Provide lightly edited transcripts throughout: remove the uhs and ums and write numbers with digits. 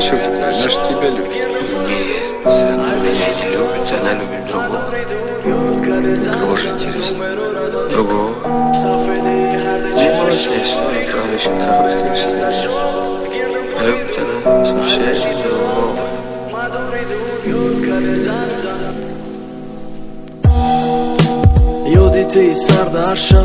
чувствую, она же тебя любит. Нет, она меня не любит, она любит другого. Кого же интересно? Другого. Заморочная история, правда, очень короткая история. Любит она совсем другого. Yoditi sarda arshab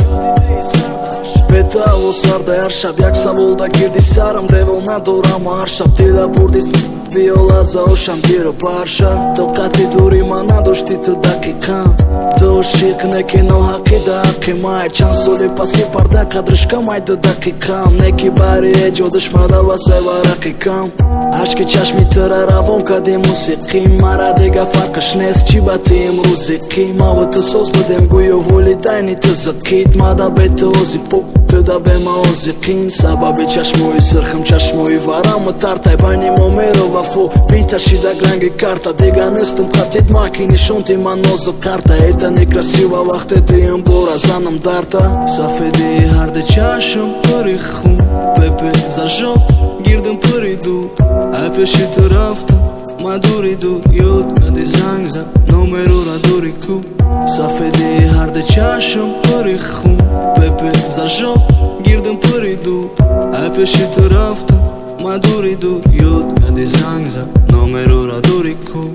Petavo sarda arshab Jak savolda girdi saram Devil nadorama arshab Tila burdis viola za osham Giro barsha Tokati durima nadoshti të dakikam Do shik neki no haki da haki maj Qansoli pasi parda kadrishka maj të dakikam Neki bari e gjo dëshmada vase varaki kam Ashke qashmi të raravon ka di musikim Mara dega farka shnes qibati im ruzikim Mavë të sos bëdem gujo voli dajni të zëkit Mada bet të ozi po të da be ma ozi kin Sababi qashmu i sërkhëm qashmu i vara Më tartaj bajni mo merova fu Pita shida grangi karta Dega nestëm katit makini shonti ma nozo karta Eta një krasiva vakte të jëm bora zanëm darta Sa fedi i harde qashëm për i khum Pepe za zhok girdëm për i du Ape shi të raftëm ma duri du Jot ka di zangza Nomerura duri ku Sa fedi i harde qashëm për i khum Pepe za zhok girdëm për i du Ape shi të raftëm ma duri du Jot ka di zangza Nomerura duri ku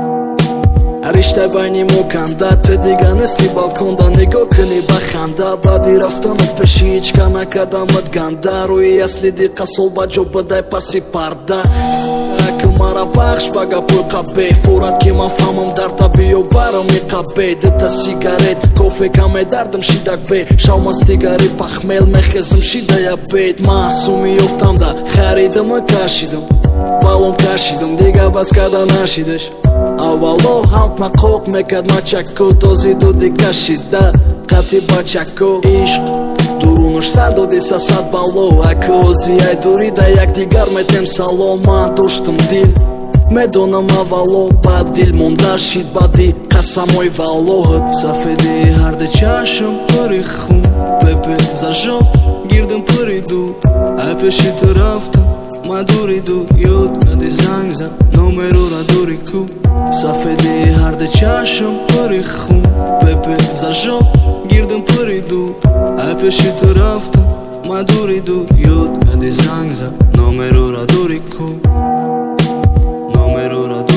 Arishtaj bajni mu kanda Të diga nësti balkonda Nego këni bakhanda Badi rafta në peshi Qka na kada më t'ganda Rui asli di kasol ba gjo bëdaj pasi parda Mara bakh shpaga për kabej Furat kima famëm darta bio barëm i kabej Dëta sigaret Kofe ka me dardëm shidak bejt Shauma stigarit pa khmel me khezëm shida ja bejt Ma asumi joftam da Kharidëm më kashidëm Balon kashidëm Diga bas kada nashidesh Avalo halt ma kok me kad ma qako Tozi du di kashida Kati ba qako Ishq Duru në shsardo disa sat balo Ako ozi aj duri da jak digar me tem salo Ma dush të mdil Me do në ma valo Pa dil munda shit badi Kasa moj valohët Sa fedi i harde qashëm për i khum Pepe za zhok girdëm për i du Ape shi të raftëm ma duri du Jot ka di zangza Nomerura duri ku Sa fedi i harde qashëm për i khum Pepe za zhok girdëm për i du Ape shi të raftëm ma duri du Jot ka di zangza Nomerura duri ku Nomerura